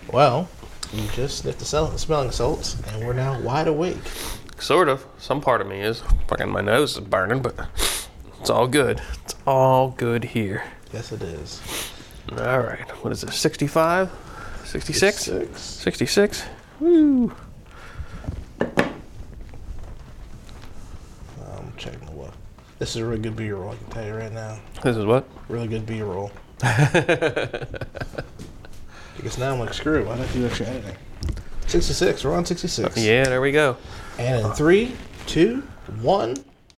Well, you just sniffed the smelling salts, and we're now wide awake. Sort of. Some part of me is. Fucking my nose is burning, but it's all good. It's all good here. Yes, it is. All right. What is this? 65? 66? 66. 66? Woo. I'm checking the what. This is a really good B-roll, I can tell you right now. This is what? Really good B-roll. Because now I'm like, screw it, why not do extra editing? 66, we're on 66. Yeah, there we go. And in 3, 2, 1.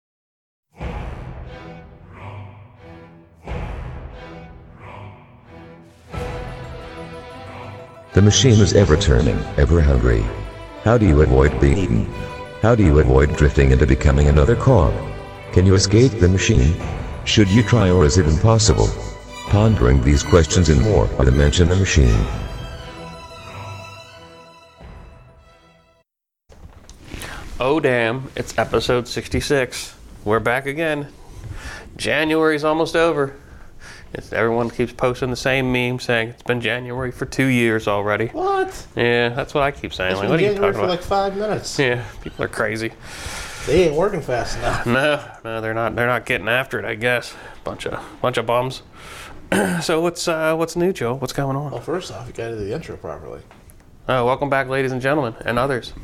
The machine is ever turning, ever hungry. How do you avoid being eaten? How do you avoid drifting into becoming another cog? Can you escape the machine? Should you try, or is it impossible? Pondering these questions and more on Dimension the Machine. Oh damn, it's episode 66. We're back again. January's almost over. Everyone keeps posting the same meme saying it's been January for 2 years already. What? Yeah, that's what I keep saying. It's Like, been what are you January talking for about? like 5 minutes. Yeah, people are crazy. They ain't working fast enough. No, they're not. They're not getting after it, I guess. Bunch of bums. So what's new, Joe? What's going on? Well, first off, you gotta do the intro properly. Oh, welcome back, ladies and gentlemen, and others.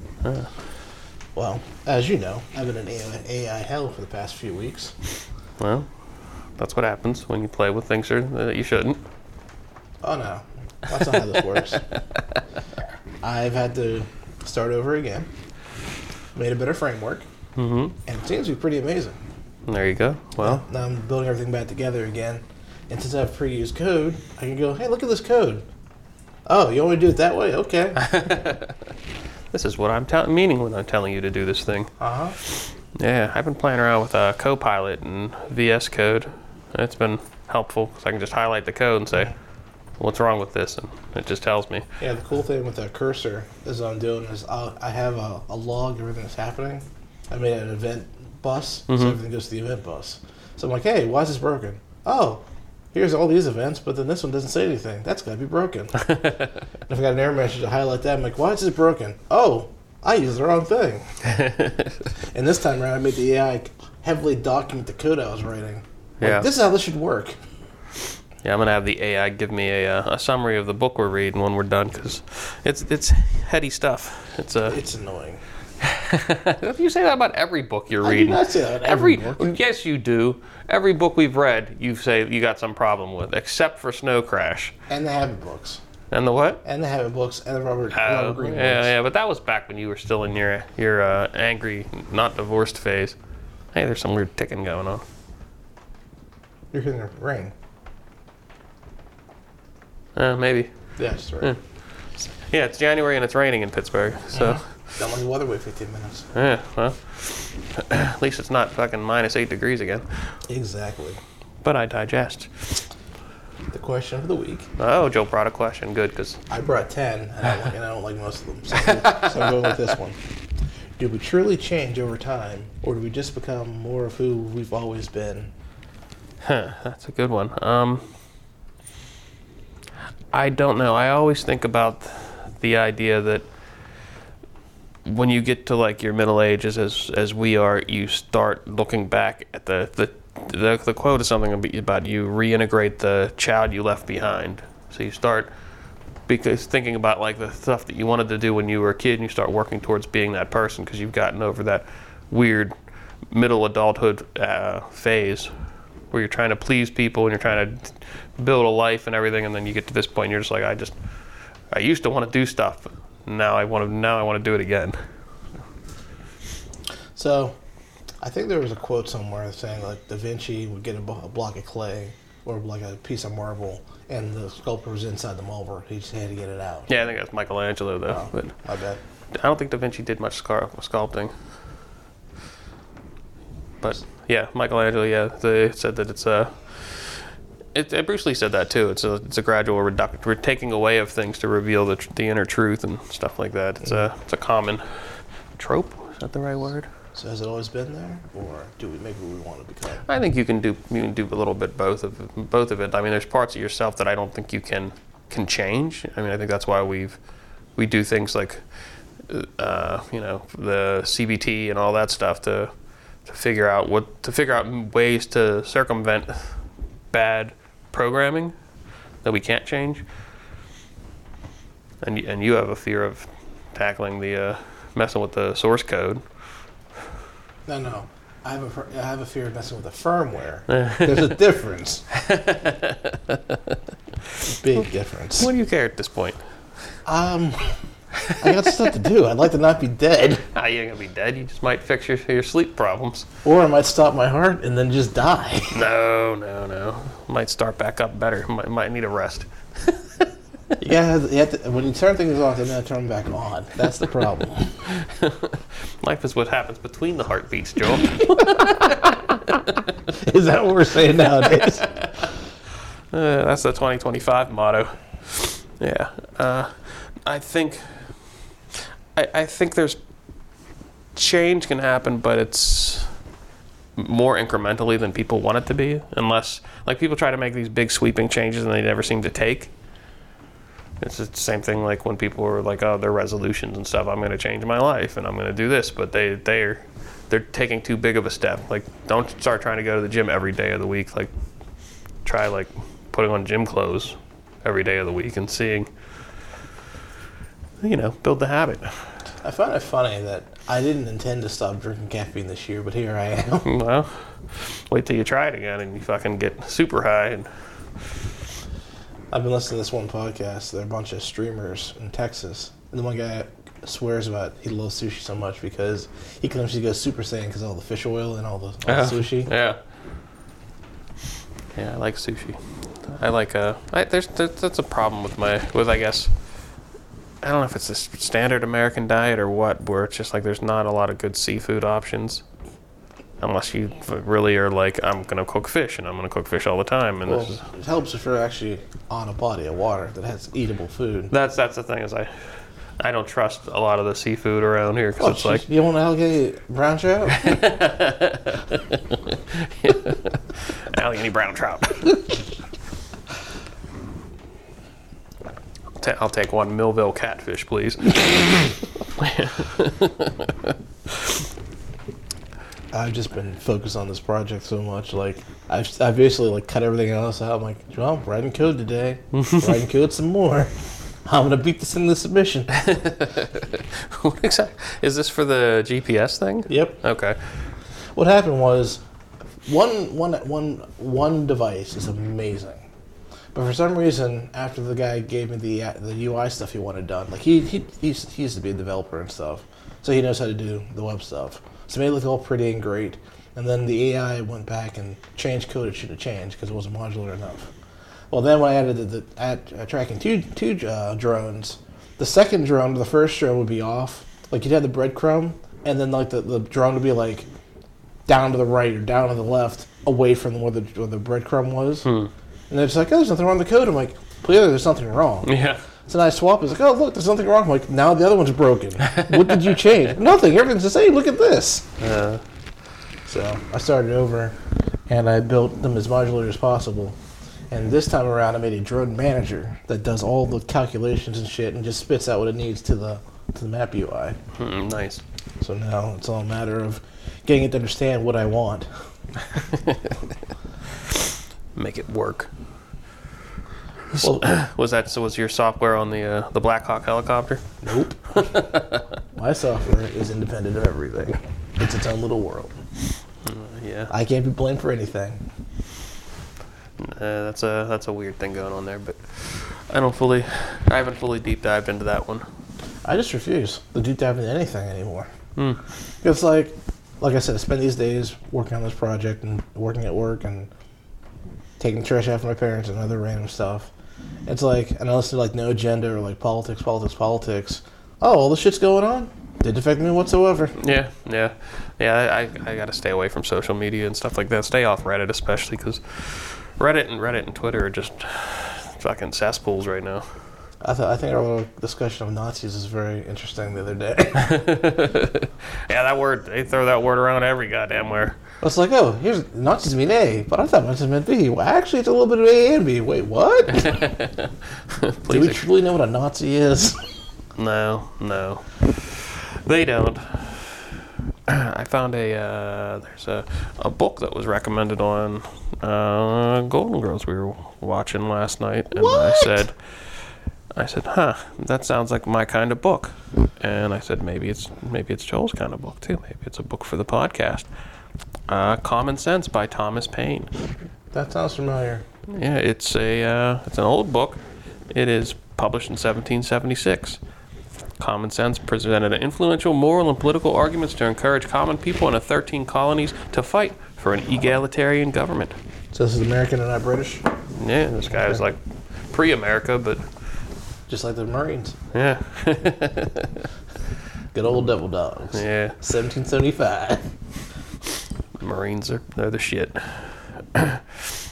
Well, as you know, I've been in AI hell for the past few weeks. Well, that's what happens when you play with things that you shouldn't. Oh no, that's not how this works. I've had to start over again. Made a better framework, and it seems to be pretty amazing. There you go. Well, now I'm building everything back together again, and since I have pre-used code, I can go, hey, look at this code. Oh, you want me to do it that way? Okay. this is what I'm meaning when I'm telling you to do this thing. Uh-huh. Yeah, I've been playing around with Copilot and VS Code. It's been helpful because I can just highlight the code and say, what's wrong with this? And it just tells me. Yeah, the cool thing with the cursor is what I'm doing is I have a log of everything that's happening. I made an event bus, so everything goes to the event bus. So I'm like, hey, why is this broken? Oh, here's all these events, but then this one doesn't say anything. That's got to be broken. And if I got an error message to highlight that, I'm like, why is this broken? Oh, I used the wrong thing. And this time around, I made the AI heavily document the code I was writing. Like, this is how this should work. Yeah, I'm going to have the AI give me a summary of the book we're reading when we're done, because it's heady stuff. It's annoying. You say that about every book you're reading. I do not say that about every book. Yes, you do. Every book we've read, you say you got some problem with, except for Snow Crash. And the Habit books. And the what? And the Habit books and the Robert Greene books. Yeah, but that was back when you were still in your angry, not divorced phase. Hey, there's some weird ticking going on. You're hearing the rain. Maybe. Yes, right. Yeah, it's January and it's raining in Pittsburgh, so. Don't let the weather wait 15 minutes. Yeah, well, at least it's not fucking minus 8 degrees again. Exactly. But I digest. The question of the week. Oh, Joe brought a question. Good, because I brought 10, and I don't like most of them. So I'm going with this one. Do we truly change over time, or do we just become more of who we've always been? That's a good one. I don't know. I always think about the idea that when you get to like your middle ages, as we are, you start looking back at the quote is something about you reintegrate the child you left behind. So you start thinking about like the stuff that you wanted to do when you were a kid, and you start working towards being that person because you've gotten over that weird middle adulthood phase where you're trying to please people and you're trying to build a life and everything, and then you get to this point and you're just like, I used to want to do stuff, but now I want to do it again. So, I think there was a quote somewhere saying like Da Vinci would get a block of clay or like a piece of marble, and the sculptor was inside the marble. He just had to get it out. Yeah, I think that's Michelangelo though. Oh, but I bet. I don't think Da Vinci did much sculpting. But yeah, Michelangelo. Yeah, they said that Bruce Lee said that too. It's a gradual reduction. We're taking away of things to reveal the inner truth and stuff like that. It's a common trope. Is that the right word? So has it always been there, or do we make what we want to become? I think you can do a little bit both of it. I mean, there's parts of yourself that I don't think you can can change. I mean, I think that's why we do things like the CBT and all that stuff to figure out ways to circumvent bad programming that we can't change. And you have a fear of tackling the messing with the source code. No. I have a fear of messing with the firmware. There's a difference. Big difference. What do you care at this point? I got stuff to do. I'd like to not be dead. You ain't gonna be dead. You just might fix your sleep problems. Or I might stop my heart and then just die. No. Might start back up better. Might need a rest. You have to, when you turn things off, then you have to turn them back on. That's the problem. Life is what happens between the heartbeats, Joel. Is that what we're saying nowadays? That's the 2025 motto. Yeah. I think there's change can happen, but it's more incrementally than people want it to be. Unless, like, people try to make these big sweeping changes and they never seem to take. It's the same thing like when people are like, oh, their resolutions and stuff, I'm going to change my life and I'm going to do this, but they're taking too big of a step. Like, don't start trying to go to the gym every day of the week. Like, try like putting on gym clothes every day of the week and seeing, build the habit. I find it funny that I didn't intend to stop drinking caffeine this year, but here I am. Well, wait till you try it again and you fucking get super high. And I've been listening to this one podcast. They're a bunch of streamers in Texas. And the one guy swears about he loves sushi so much because he claims he goes Super Saiyan because of all the fish oil and all the sushi. Yeah. Yeah, I like sushi. I like that's a problem with I guess, I don't know if it's a standard American diet or what, where it's just like there's not a lot of good seafood options. Unless you really are like, I'm going to cook fish, and I'm going to cook fish all the time. And it helps if you're actually on a body of water that has eatable food. That's the thing is I don't trust a lot of the seafood around here because it's like... You want an alligator brown trout? Alligator brown trout. I'll take one Millville catfish, please. I've just been focused on this project so much. Like, I've basically like cut everything else out. I'm like, well, writing code today. Writing code some more. I'm gonna beat this into submission. What exactly? Is this for the GPS thing? Yep. Okay. What happened was, one device is amazing, but for some reason, after the guy gave me the UI stuff he wanted done, like he used to be a developer and stuff, so he knows how to do the web stuff. So it made it look all pretty and great. And then the AI went back and changed code it should have changed because it wasn't modular enough. Well, then when I added the tracking two drones, the second drone to the first drone would be off. Like, you'd have the breadcrumb, and then like the drone would be like down to the right or down to the left, away from where the breadcrumb was. And they're just like, oh, there's nothing wrong with the code. I'm like, clearly there's something wrong. Yeah. So then I swap. It's like, oh, look, there's nothing wrong. I'm like, now the other one's broken. What did you change? Nothing. Everything's the same. Look at this. So I started over, and I built them as modular as possible. And this time around, I made a drone manager that does all the calculations and shit and just spits out what it needs to the map UI. Nice. So now it's all a matter of getting it to understand what I want. Make it work. Well, was your software on the Black Hawk helicopter? Nope. My software is independent of everything. It's its own little world. Yeah. I can't be blamed for anything. That's a weird thing going on there, but I haven't fully deep dived into that one. I just refuse to deep dive into anything anymore. It's like I said, I spend these days working on this project and working at work and taking trash out for my parents and other random stuff. It's like, and I listen to like No Agenda or like politics. Oh, all this shit's going on? Didn't affect me whatsoever. Yeah. I got to stay away from social media and stuff like that. Stay off Reddit, especially because Reddit and Twitter are just fucking cesspools right now. I think our little discussion of Nazis is very interesting the other day. Yeah, that word, they throw that word around every goddamn where. It's like, oh, here's Nazis mean A, but I thought Nazis meant B. Well, actually, it's a little bit of A and B. Wait, what? Do we truly know what a Nazi is? No. They don't. I found there's a book that was recommended on Golden Girls we were watching last night, and What? I said, huh, that sounds like my kind of book. And I said, maybe it's Joel's kind of book too. Maybe it's a book for the podcast. Common Sense by Thomas Paine. That sounds familiar. Yeah, it's an old book. It is published in 1776. Common Sense presented influential moral and political arguments to encourage common people in the 13 colonies to fight for an egalitarian government. So this is American and not British? Yeah, this guy was like pre-America, but Just like the Marines. yeah. Good old devil dogs. Yeah, 1775. Marines they're the shit. Yeah,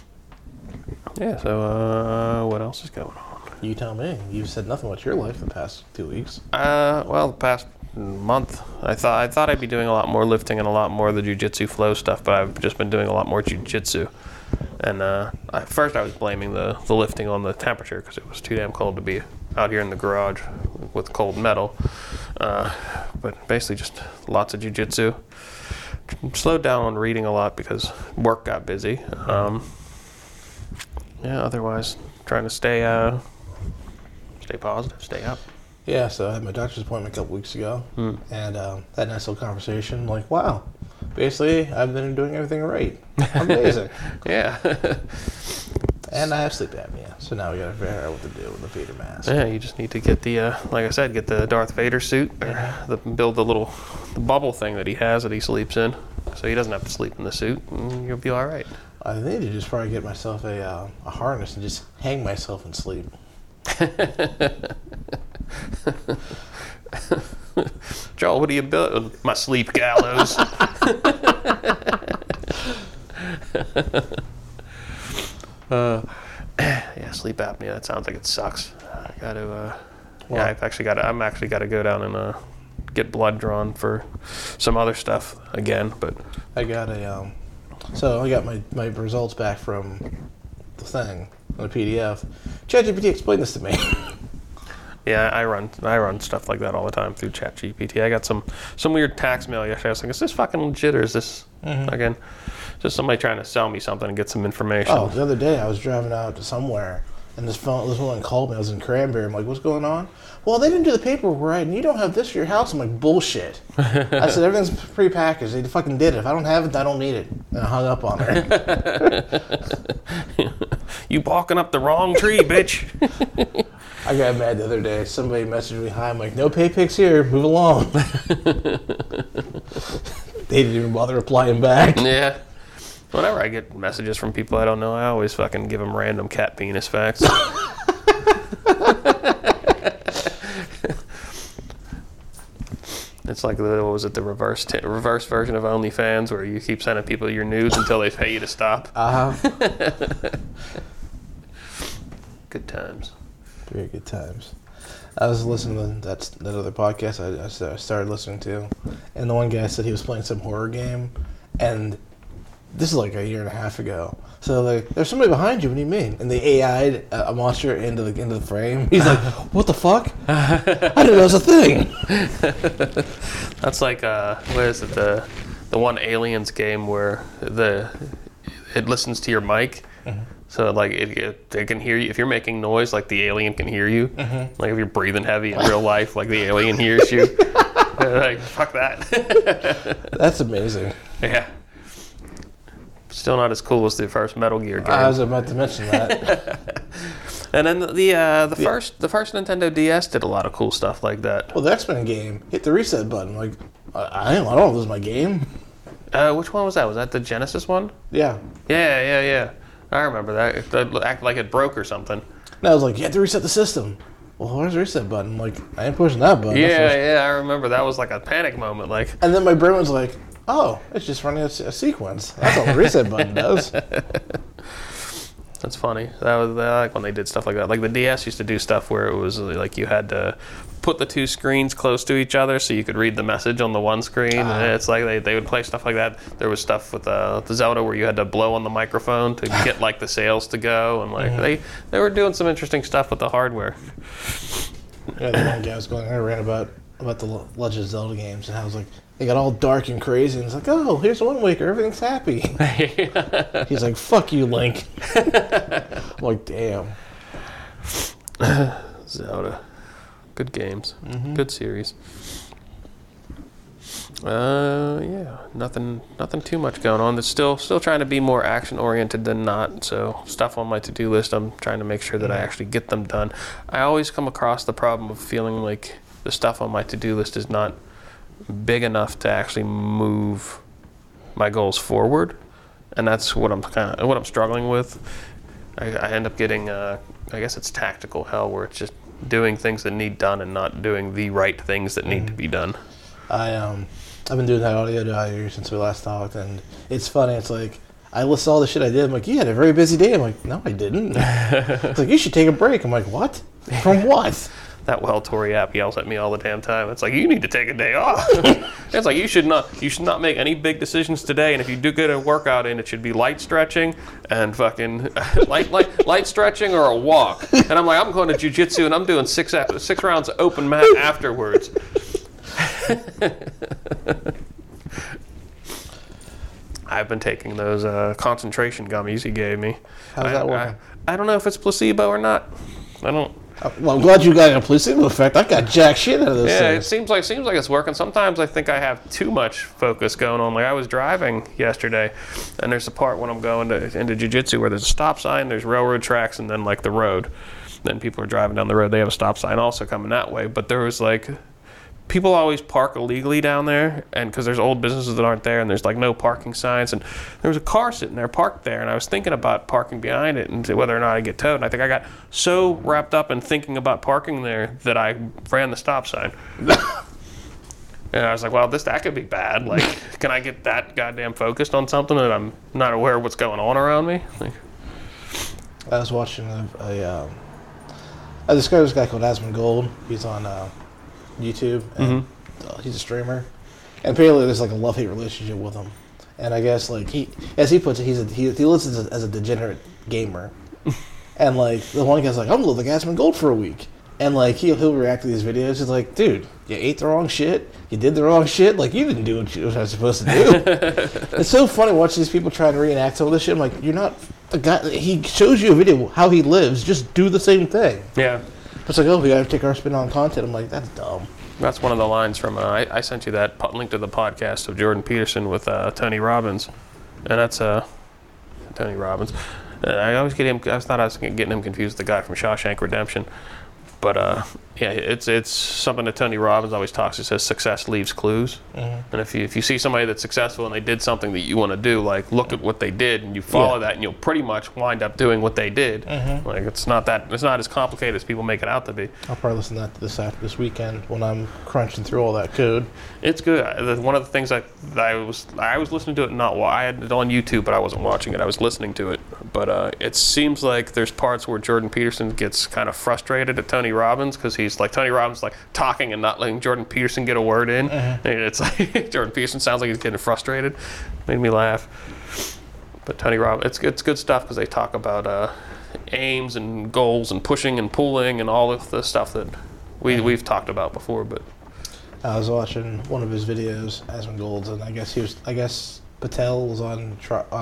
so what else is going on? You tell me. You've said nothing about your life the past 2 weeks. Well, the past month, I thought I'd be doing a lot more lifting and a lot more of the jiu-jitsu flow stuff, but I've just been doing a lot more jiu-jitsu. And at first I was blaming the lifting on the temperature because it was too damn cold to be out here in the garage with cold metal. But basically just lots of jiu-jitsu. Slowed down on reading a lot because work got busy. Yeah, otherwise trying to stay positive, stay up. Yeah, so I had my doctor's appointment a couple weeks ago, and had a nice little conversation. Like, wow, basically I've been doing everything right. Amazing. Yeah. And I have sleep apnea, so now we gotta figure out what to do with the feeder mask. Yeah, you just need to get the, like I said, get the Darth Vader suit, or build the bubble thing that he sleeps in, so he doesn't have to sleep in the suit, and you'll be all right. I need to just probably get myself a harness and just hang myself and sleep. Joel, what do you build? My sleep gallows. Yeah, sleep apnea. That sounds like it sucks. I got to. Yeah, I'm actually got to go down and get blood drawn for some other stuff again. But I got so I got my results back from the thing on the PDF. ChatGPT explained this to me. yeah, I run stuff like that all the time through ChatGPT. I got some weird tax mail yesterday. I was like, is this fucking legit or is this again just somebody trying to sell me something and get some information? Oh, the other day I was driving out to somewhere, and this woman called me. I was in Cranberry. I'm like, what's going on? Well, they didn't do the paperwork right, and you don't have this for your house. I'm like, bullshit. I said, everything's prepackaged. They fucking did it. If I don't have it, I don't need it. And I hung up on her. You barking up the wrong tree, bitch. I got mad the other day. Somebody messaged me, hi. I'm like, no pay pics here. Move along. They didn't even bother replying back. Yeah. Whenever I get messages from people I don't know, I always fucking give them random cat penis facts. It's like the reverse version of OnlyFans, where you keep sending people your nudes until they pay you to stop. Good times. Very good times. I was listening to that other podcast I started listening to, and the one guy said he was playing some horror game, and this is like a year and a half ago. So like, there's somebody behind you. What do you mean? And they AI'd a monster into the frame. He's like, what the fuck? I didn't know it was a thing. That's like what is it, the one Aliens game where it listens to your mic. Mm-hmm. So like it can hear you if you're making noise, like the alien can hear you. Mm-hmm. Like if you're breathing heavy in real life, like the alien hears you. Like fuck that. That's amazing. Yeah. Still not as cool as the first Metal Gear game. I was about to mention that. And then the first Nintendo DS did a lot of cool stuff like that. Well, the X-Men game, hit the reset button. Like, I don't know if this is my game. Which one was that? Was that the Genesis one? Yeah. Yeah. I remember that. It acted like it broke or something. And I was like, you have to reset the system. Well, where's the reset button? I'm like, I ain't pushing that button. Yeah, I remember. That was like a panic moment. Like, and then my brain was like, oh, it's just running a sequence. That's all the reset button does. That's funny. I like when they did stuff like that. Like the DS used to do stuff where it was like you had to put the two screens close to each other so you could read the message on the one screen. And it's like they would play stuff like that. There was stuff with the Zelda where you had to blow on the microphone to get like the sails to go, and like they were doing some interesting stuff with the hardware. Yeah, the one guy was going, I ran about the Legend of Zelda games and how it was like they got all dark and crazy, and it's like, oh, here's Wind Waker, everything's happy. He's like, fuck you, Link. I'm like, damn. Zelda. Good games. Good series. Yeah, nothing too much going on. It's still trying to be more action oriented than not. So stuff on my to-do list, I'm trying to make sure that I actually get them done. I always come across the problem of feeling like the stuff on my to-do list is not big enough to actually move my goals forward, and that's what I'm struggling with. I end up getting I guess it's tactical hell, where it's just doing things that need done and not doing the right things that need to be done. I've been doing that audio diary since we last talked, and it's funny. It's like I list all the shit I did. I'm like, you had a very busy day. I'm like, no, I didn't. It's like, you should take a break. I'm like, what? From what? That Tory app yells at me all the damn time. It's like, you need to take a day off. It's like you should not make any big decisions today. And if you do get a workout in, it should be light stretching and fucking light stretching or a walk. And I'm like, I'm going to jiu-jitsu and I'm doing six rounds of open mat afterwards. I've been taking those concentration gummies he gave me. How's that working? I don't know if it's placebo or not. I don't. Well, I'm glad you got a placebo effect. I got jack shit out of this thing. It seems like it's working. Sometimes I think I have too much focus going on. Like I was driving yesterday, and there's a part when I'm going into jiu-jitsu where there's a stop sign, there's railroad tracks, and then like the road. Then people are driving down the road. They have a stop sign also coming that way. But there was like, people always park illegally down there, and because there's old businesses that aren't there, and there's like no parking signs, and there was a car sitting there parked there, and I was thinking about parking behind it and whether or not I get towed, and I think I got so wrapped up in thinking about parking there that I ran the stop sign. And I was like, well, that could be bad. Like, can I get that goddamn focused on something that I'm not aware of what's going on around me? Like, I was watching I discovered this guy called Asmongold. He's on YouTube, and he's a streamer, and apparently there's like a love-hate relationship with him. And I guess like as he puts it, he lives as a degenerate gamer, and like the one guy's like, I'm gonna live like Asmongold for a week, and like he'll react to these videos. He's like, dude, you ate the wrong shit, you did the wrong shit, like you didn't do what you were supposed to do. It's so funny watching these people try to reenact some of this shit. I'm like, you're not the guy. He shows you a video how he lives. Just do the same thing. yeah. It's like, oh, we gotta take our spin on content. I'm like, that's dumb. That's one of the lines from, I sent you that link to the podcast of Jordan Peterson with Tony Robbins. And that's Tony Robbins. I always get him, I thought I was getting him confused with the guy from Shawshank Redemption. But yeah, it's something that Tony Robbins always talks. He says success leaves clues, and if you see somebody that's successful and they did something that you want to do, like look at what they did and you follow that, and you'll pretty much wind up doing what they did. Like it's not as complicated as people make it out to be. I'll probably listen to that this weekend when I'm crunching through all that code. It's good. One of the things I was listening to it, I had it on YouTube, but I wasn't watching it. I was listening to it. But it seems like there's parts where Jordan Peterson gets kind of frustrated at Tony Robbins because he's like, Tony Robbins like talking and not letting Jordan Peterson get a word in. And it's like Jordan Peterson sounds like he's getting frustrated. Made me laugh. But Tony Robbins, it's good stuff because they talk about aims and goals and pushing and pulling and all of the stuff that we've talked about before. But I was watching one of his videos, Asmongold's, and I guess Patel was on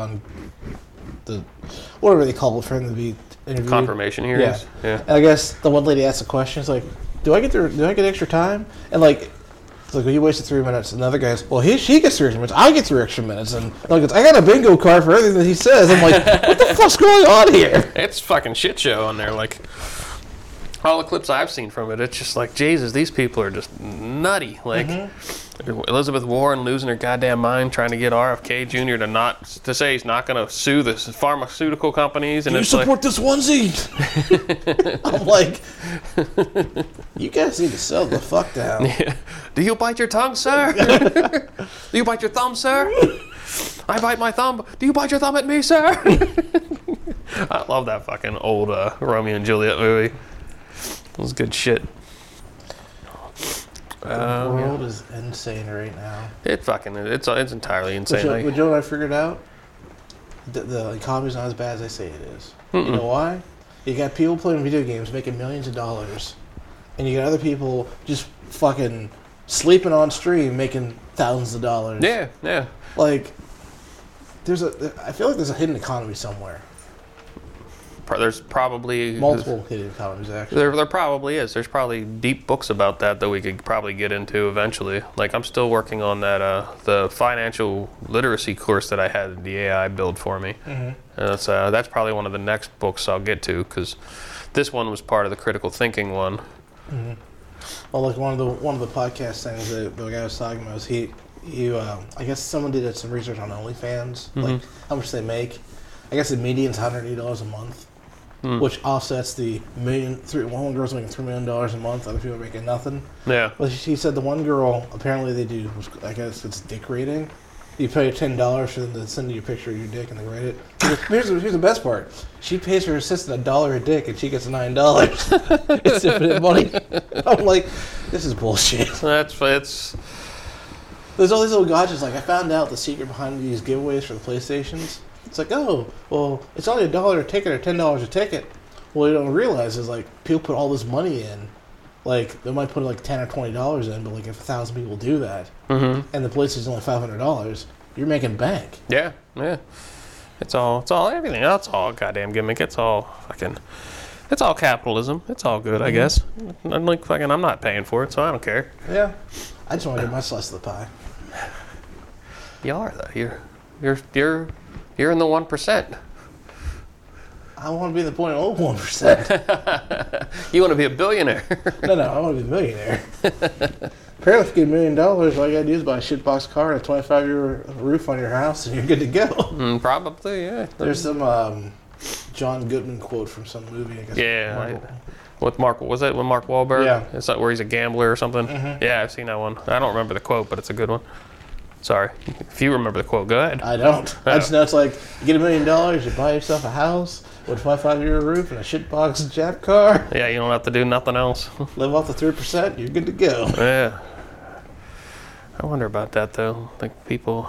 the whatever they call it for him to be interviewed. Confirmation hearings. Yeah. And I guess the one lady asked a question. It's like, do I get extra time? And like, it's like, well, you wasted 3 minutes. And the other guy's, well, she gets 3 extra minutes. I get 3 extra minutes. And like, I got a bingo card for everything that he says. I'm like, what the fuck's going on here? It's fucking shit show on there. Like all the clips I've seen from it, it's just like, Jesus, these people are just nutty. Like Elizabeth Warren losing her goddamn mind trying to get RFK Jr. to say he's not going to sue the pharmaceutical companies. And do you support this onesie? I'm like, you guys need to settle the fuck down. Yeah. Do you bite your tongue, sir? Do you bite your thumb, sir? I bite my thumb. Do you bite your thumb at me, sir? I love that fucking old Romeo and Juliet movie. It was good shit. The world is insane right now. It's entirely insane. But you know what I figured out? The economy's not as bad as they say it is. You know why? You got people playing video games making millions of dollars, and you got other people just fucking sleeping on stream making thousands of dollars. Yeah, yeah. Like, I feel like there's a hidden economy somewhere. There's probably Multiple hidden economies, actually. There probably is. There's probably deep books about that we could probably get into eventually. Like, I'm still working on that the financial literacy course that I had the AI build for me. Mm-hmm. And that's probably one of the next books I'll get to, because this one was part of the critical thinking one. Mm-hmm. Well, like one of the podcast things that the guy was talking about was he I guess someone did some research on OnlyFans, like how much they make. I guess the median's $180 a month. Which offsets the one girl's making $3 million a month, other people are making nothing. Yeah. But she said the one girl, apparently they do, I guess it's dick rating. You pay $10 for them to send you a picture of your dick and they rate it. Here's the best part. She pays her assistant $1 a dick and she gets $9. It's infinite money. I'm like, this is bullshit. It's... There's all these little gadgets. Like, I found out the secret behind these giveaways for the PlayStations. It's like, oh, well, it's only $1 a ticket or $10 a ticket. Well, you don't realize is, like, people put all this money in. Like, they might put, like, $10 or $20 in, but, like, if 1,000 people do that, and the PlayStation's only $500, you're making bank. Yeah, yeah. It's all everything. That's all goddamn gimmick. It's all capitalism. It's all good, I guess. I'm like, fucking, I'm not paying for it, so I don't care. Yeah. I just want to get my slice of the pie. You are, though. You're in the 1%. I want to be in the 0.01%. You want to be a billionaire. No, I want to be a millionaire. Apparently, if you get $1 million, all you got to do is buy a shitbox car and a 25-year roof on your house, and you're good to go. Probably, yeah. There's some John Goodman quote from some movie, I guess. Yeah. Was it with Mark Wahlberg? Yeah. It's not where he's a gambler or something? Mm-hmm. Yeah, I've seen that one. I don't remember the quote, but it's a good one. Sorry. If you remember the quote, go ahead. I don't. I just know it's like, you get $1 million, you buy yourself a house with a 25-year roof and a shitbox Jap car. Yeah, you don't have to do nothing else. Live off the 3%, you're good to go. Yeah. I wonder about that, though. Like, people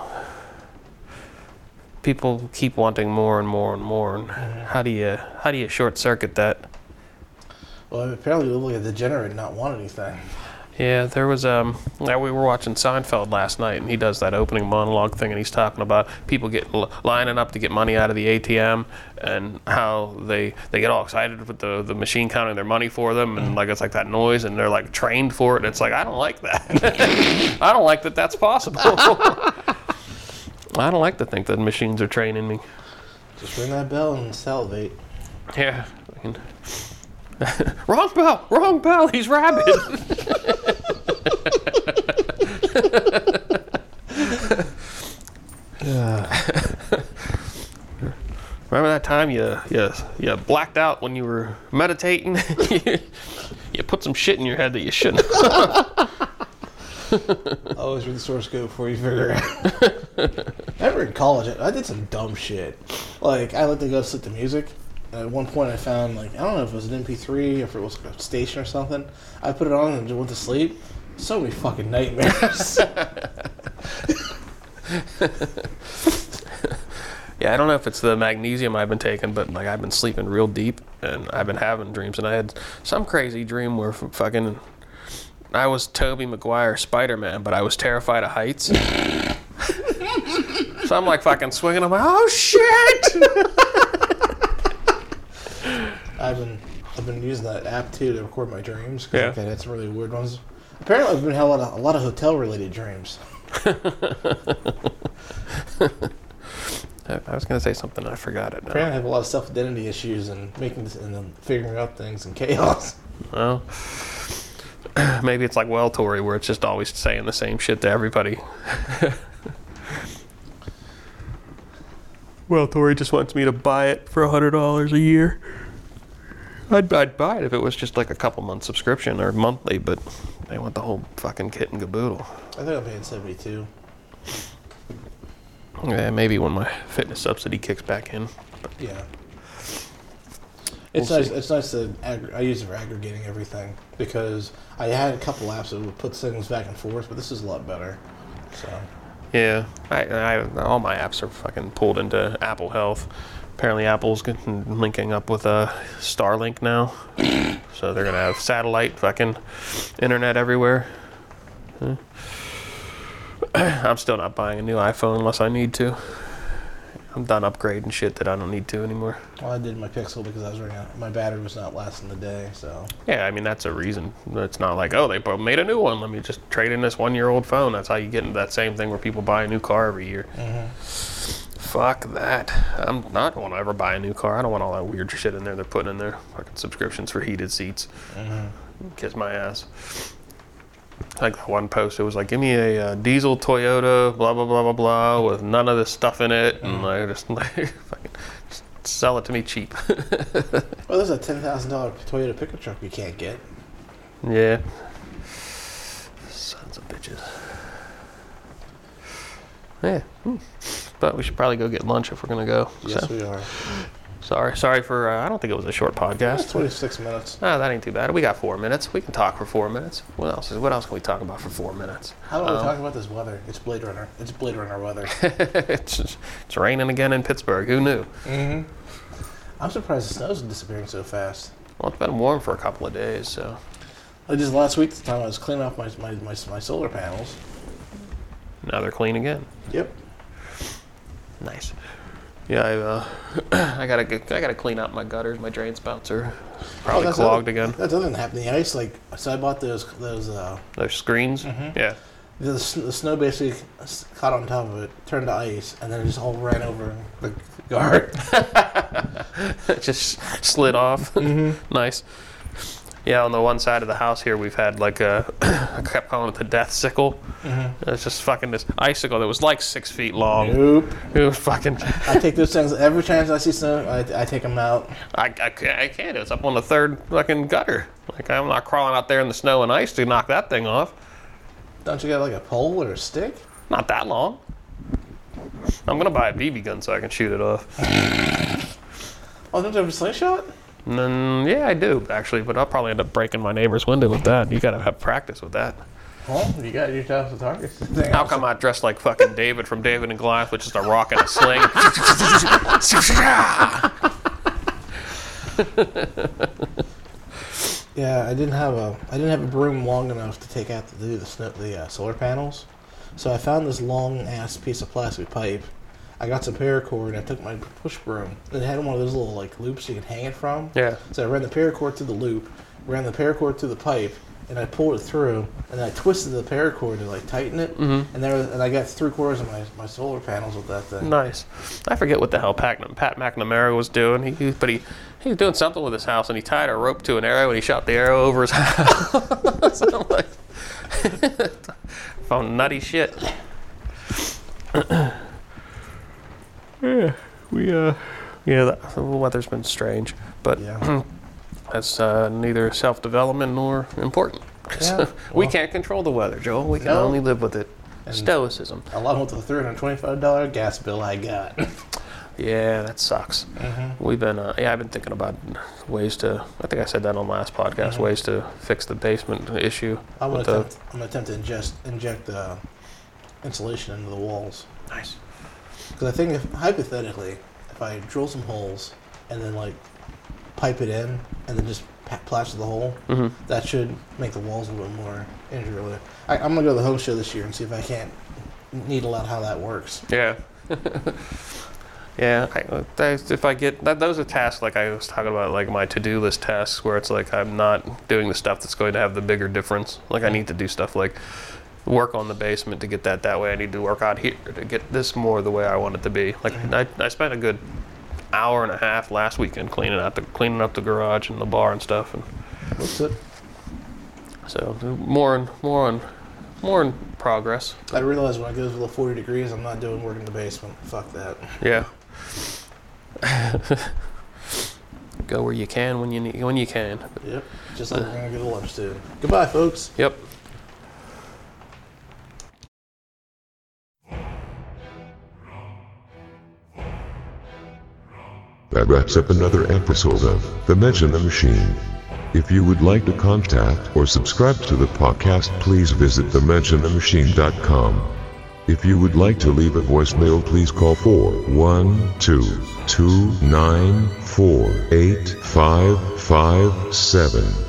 keep wanting more and more and more. And how do you short-circuit that? Well, apparently you look like a degenerate and not want anything. Yeah, there was we were watching Seinfeld last night, and he does that opening monologue thing, and he's talking about people lining up to get money out of the ATM, and how they get all excited with the machine counting their money for them, and like it's like that noise, and they're like trained for it. And it's like, I don't like that. I don't like that that's possible. I don't like to think that machines are training me. Just ring that bell and salivate. Yeah. Wrong bell, he's rabid. Remember that time you blacked out when you were meditating? You put some shit in your head that you shouldn't. Always read the source code before you figure it out. I remember in college, I did some dumb shit. Like, I like to go listen to music. And at one point I found, like, I don't know if it was an MP3 or if it was a station or something. I put it on and just went to sleep. So many fucking nightmares. Yeah, I don't know if it's the magnesium I've been taking, but like I've been sleeping real deep and I've been having dreams. And I had some crazy dream where I was Tobey Maguire Spider-Man, but I was terrified of heights. So I'm like fucking swinging. I'm like, oh shit! I've been using that app too to record my dreams. Yeah. I had some really weird ones. Apparently, I've been having a lot of hotel related dreams. I was gonna say something, I forgot it now. Apparently, I have a lot of self identity issues and then figuring out things and chaos. Well, maybe it's like Tory, where it's just always saying the same shit to everybody. Tory just wants me to buy it for $100 a year. I'd buy it if it was just like a couple months subscription or monthly, but they want the whole fucking kit and caboodle. I think I'm paying $72. Yeah, maybe when my fitness subsidy kicks back in. But yeah. It's We'll nice. see. It's nice to. I use it for aggregating everything because I had a couple apps that would put things back and forth, but this is a lot better. So Yeah, all my apps are fucking pulled into Apple Health. Apparently, Apple's linking up with Starlink now, so they're gonna have satellite fucking internet everywhere. I'm still not buying a new iPhone unless I need to. I'm done upgrading shit that I don't need to anymore. well, I did my Pixel because I was running out. My battery was not lasting the day. So Yeah, I mean that's a reason. It's not like, oh, they made a new one. Let me just trade in this 1-year-old phone. That's how you get into that same thing where people buy a new car every year. Fuck that. I'm not going to ever buy a new car. I don't want all that weird shit in there they're putting in there. Fucking subscriptions for heated seats. Kiss my ass. Like that one post, it was like, give me a diesel Toyota, blah, blah, blah, blah, blah, with none of this stuff in it. And I just fucking just sell it to me cheap. well, there's a $10,000 Toyota pickup truck you can't get. Yeah. Sons of bitches. Yeah. But we should probably go get lunch if we're going to go. Yes, So, we are. sorry for, I don't think it was a short It's podcast. 26 minutes. No, that ain't too bad. We got 4 minutes. We can talk for 4 minutes. What else can we talk about for 4 minutes? How about we talk about this weather? It's Blade Runner. It's Blade Runner weather. it's raining again in Pittsburgh. Who knew? I'm surprised the snow's disappearing so fast. Well, it's been warm for a couple of days, so. Like just last week, the time I was cleaning off my solar panels. Now they're clean again. Yep. Nice. Yeah, I gotta clean out my gutters. My drain spouts are probably that's clogged other, again. That doesn't happen. The ice, like, so I bought those Those screens. Yeah. the snow basically caught on top of it, turned to ice, and then it just all ran over the guard. It just slid off. Nice. Yeah, on the one side of the house here, we've had like I kept calling it the death sickle. It's just fucking this icicle that was like 6 feet long. Nope. It was fucking. I take those things every time I see snow. I take them out. I can't. It's up on the third fucking gutter. Like, I'm not crawling out there in the snow and ice to knock that thing off. Don't you got like a pole or a stick? Not that long. I'm gonna buy a BB gun so I can shoot it off. Oh, don't you have a slingshot? And then, yeah, I do actually, but I'll probably end up breaking my neighbor's window with that. You gotta have practice with that. Well, you got your house to target. How come I dressed like fucking David from David and Goliath with just a rock and a sling? Yeah, I didn't have a broom long enough to take out to do the solar panels, so I found this long ass piece of plastic pipe. I got some paracord and I took my push broom. It had one of those little like loops you can hang it from. Yeah. So I ran the paracord through the loop, ran the paracord through the pipe, and I pulled it through, and I twisted the paracord to like tighten it, and I got 3/4 of my solar panels with that thing. Nice. I forget what the hell Pat McNamara was doing. He was doing something with his house, and he tied a rope to an arrow, and he shot the arrow over his house. So I'm like, found nutty shit. The weather's been strange, but Yeah. that's neither self-development nor important. Yeah, We well- can't control the weather, Joel. We can No. only live with it. Stoicism. Along with the $325 gas bill I got. Yeah, that sucks. We've been, I've been thinking about ways to. I think I said that on last podcast. Ways to fix the basement issue. I'm with gonna attempt to inject insulation into the walls. Nice. Because I think hypothetically, if I drill some holes and then like pipe it in and then just plaster the hole, that should make the walls a little bit more injury. I'm gonna go to the home show this year and see if I can't needle out how that works. Yeah. Yeah, if I get those are tasks like I was talking about, like my to-do list tasks, where it's like I'm not doing the stuff that's going to have the bigger difference. Like I need to do stuff like work on the basement to get that way. I need to work out here to get this more the way I want it to be. Like I spent a good hour and a half last weekend cleaning up the garage and the bar and stuff, and What's it? so more in progress. I realize when it goes below 40 degrees, I'm not doing work in the basement. Fuck that. Yeah. Go where you can when you can. Yep. Just like we're gonna get a lunch soon. Goodbye, folks. Yep. That wraps up another episode of The Mention the Machine. If you would like to contact or subscribe to the podcast, please visit thementionthemachine.com. If you would like to leave a voicemail, please call 412-294-8557.